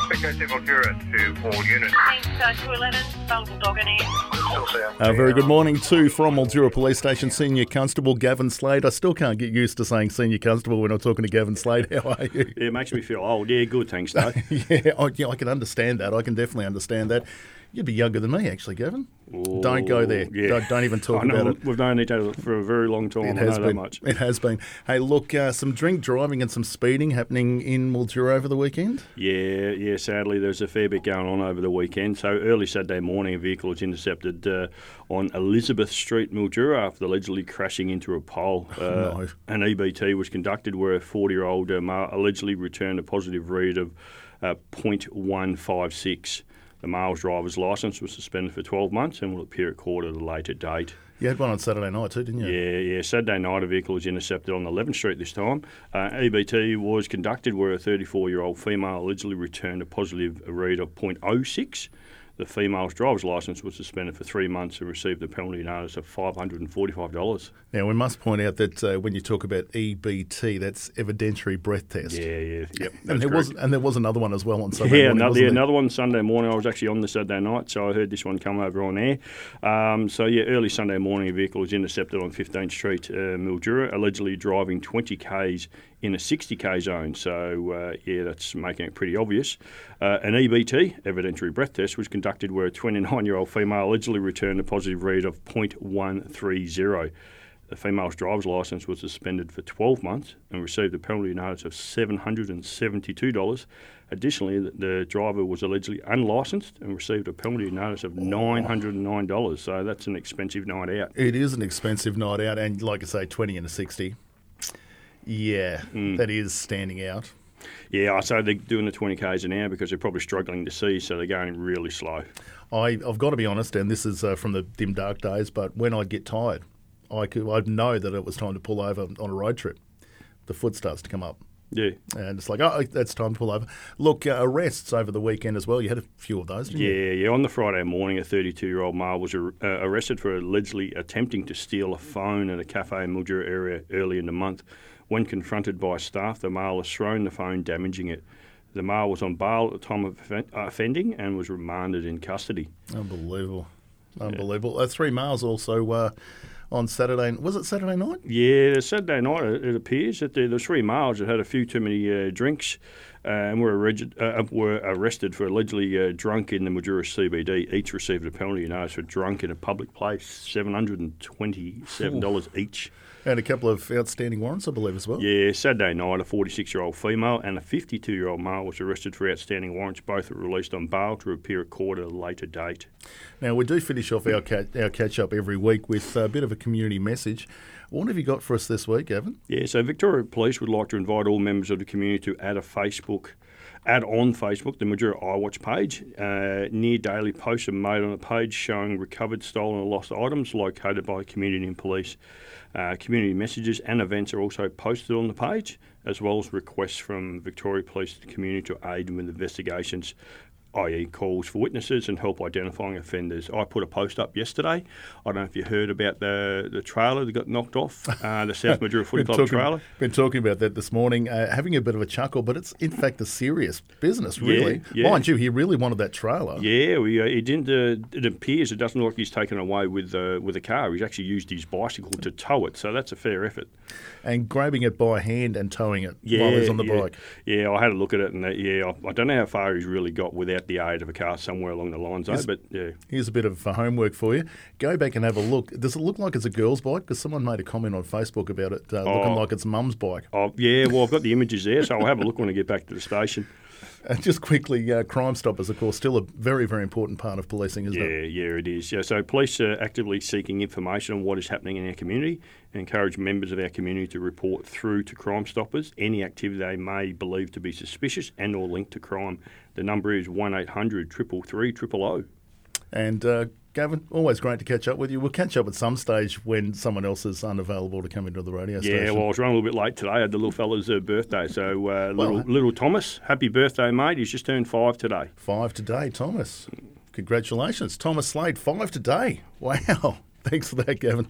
Echo 2 Mildura to all units. Teams 211, vulnerable dog in here. Very good morning to from Mildura Police Station, Senior Constable Gavin Slade. I still can't get used to saying Senior Constable when I'm talking to Gavin Slade. How are you? Yeah, it makes me feel old. Yeah, good, thanks, Dave. I can understand that. I can definitely understand that. You'd be younger than me, actually, Gavin. Oh, Don't go there. Yeah. Don't even talk I know, about it. We've known each other for a very long time. It I has know been. that much. It has been. Hey, look, some drink driving and some speeding happening in Mildura over the weekend. Yeah. Sadly, there's a fair bit going on over the weekend. So early Saturday morning, a vehicle was intercepted on Elizabeth Street, Mildura, after allegedly crashing into a pole. No. An EBT was conducted where a 40-year-old male allegedly returned a positive read of .156. The male's driver's licence was suspended for 12 months and will appear at court at a later date. You had one on Saturday night too, didn't you? Yeah. Saturday night, a vehicle was intercepted on 11th Street this time. EBT was conducted where a 34-year-old female allegedly returned a positive read of .06. The female's driver's licence was suspended for 3 months and received a penalty notice of $545. Now, we must point out that when you talk about EBT, that's evidentiary breath test. Yeah. Yep, And there was another one as well on Sunday morning, wasn't there? Another one Sunday morning. I was actually on the Saturday night, so I heard this one come over on air. Early Sunday morning, a vehicle was intercepted on 15th Street, Mildura, allegedly driving 20 k's in a 60k zone. So, that's making it pretty obvious. An EBT, evidentiary breath test, was conducted where a 29-year-old female allegedly returned a positive read of .130. The female's driver's licence was suspended for 12 months and received a penalty notice of $772. Additionally, the driver was allegedly unlicensed and received a penalty notice of $909. So that's an expensive night out. It is an expensive night out, and like I say, 20 and a 60. Yeah, That is standing out. Yeah, I say they're doing the 20 k's an hour because they're probably struggling to see, so they're going really slow. I've got to be honest, and this is from the dim dark days, but when I'd get tired, I'd know that it was time to pull over on a road trip. The foot starts to come up. Yeah. And it's like, oh, that's time to pull over. Look, arrests over the weekend as well. You had a few of those, didn't you? Yeah. On the Friday morning, a 32-year-old male was arrested for allegedly attempting to steal a phone at a cafe in Mildura area early in the month. When confronted by staff, the male has thrown the phone, damaging it. The male was on bail at the time of offending and was remanded in custody. Unbelievable. 3 males also on Saturday. Was it Saturday night? Yeah, Saturday night it appears that the 3 males had had a few too many drinks and were arrested for allegedly drunk in the Mildura CBD. Each received a penalty notice for drunk in a public place, $727 each. And a couple of outstanding warrants, I believe, as well. Yeah, Saturday night, a 46-year-old female and a 52-year-old male was arrested for outstanding warrants. Both were released on bail to appear at court at a later date. Now, we do finish off our catch-up every week with a bit of a community message. What have you got for us this week, Gavin? Yeah, so Victoria Police would like to invite all members of the community to add on Facebook the Mildura iWatch page. Near daily posts are made on the page showing recovered, stolen and lost items located by community and police. Community messages and events are also posted on the page, as well as requests from Victoria Police to the community to aid with investigations, i.e. calls for witnesses and help identifying offenders. I put a post up yesterday. I don't know if you heard about the trailer that got knocked off, the South Mildura Footy Club trailer. Been talking about that this morning, having a bit of a chuckle, but it's in fact a serious business, really. Yeah. Mind you, he really wanted that trailer. Yeah, he didn't. It appears it doesn't look like he's taken away with a car. He's actually used his bicycle to tow it, so that's a fair effort. And grabbing it by hand and towing it while he's on the bike. Yeah, I had a look at it, and I don't know how far he's really got without the aid of a car somewhere along the lines, but yeah. Here's a bit of homework for you. Go back and have a look. Does it look like it's a girl's bike? Because someone made a comment on Facebook about it looking like it's mum's bike. Oh, yeah, well, I've got the images there, so I'll have a look when I get back to the station. And just quickly, Crime Stoppers, of course, still a very, very important part of policing, isn't it? Yeah, it is. Yeah, so police are actively seeking information on what is happening in our community and encourage members of our community to report through to Crime Stoppers any activity they may believe to be suspicious and or linked to crime. The number is 1800 333 000. And Gavin, always great to catch up with you. We'll catch up at some stage when someone else is unavailable to come into the radio station. Yeah, well, I was running a little bit late today. I had the little fella's birthday. So little Thomas, happy birthday, mate. He's just turned 5 today. 5 today, Thomas. Congratulations. Thomas Slade, 5 today. Wow. Thanks for that, Gavin.